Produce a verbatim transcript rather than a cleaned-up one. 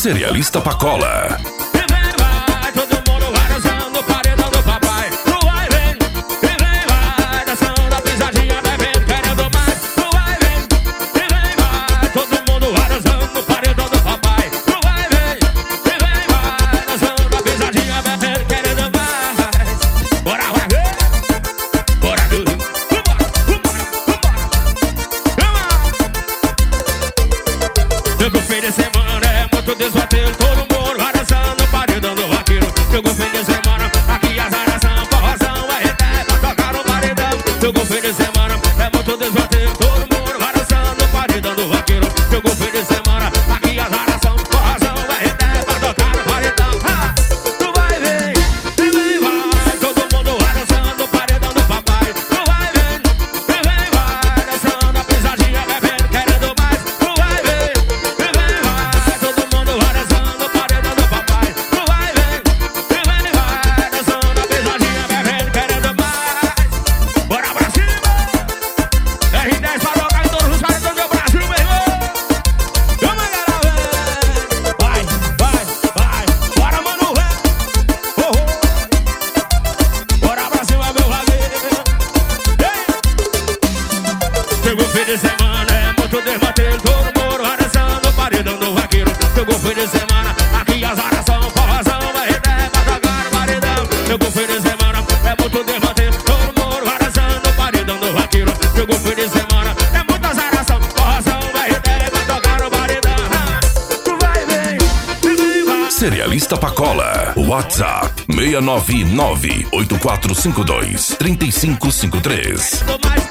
Cerealista Pacola. Chegou fim de semana, é muito desvateiro. Todo mundo araçando, paredão do vaqueiro. Chegou fim de semana, aqui as aração, forrozão, é reté, pra tocar no paredão. Chegou fim de semana, é muito desvateiro. Todo mundo araçando, paredão do vaqueiro. Chegou fim de semana, aqui as aração, forrozão, é reté, pra tocar no paredão. Ha! Tu vai ver, e vem vai. Todo mundo araçando, paredão do papai. Tu vai ver, e vem vai. Dançando a pisadinha, bebendo, querendo mais. Tu vai ver. Chegou fim de semana, é muito desbater. Todo mundo araçando, paredão do vaqueiro. Chegou fim de semana, aqui as aração, forrozão, vai reté, pra tocar no paredão. Chegou fim de semana, é muito desbater. Todo mundo araçando, paredão do vaqueiro. Chegou fim de semana, é muitas aração, forrozão, vai reté, pra tocar no paredão. Tu vai ver, vem, vai. Cerealista Pacola. WhatsApp seis nove nove, oito quatro cinco dois, três cinco cinco três. Mais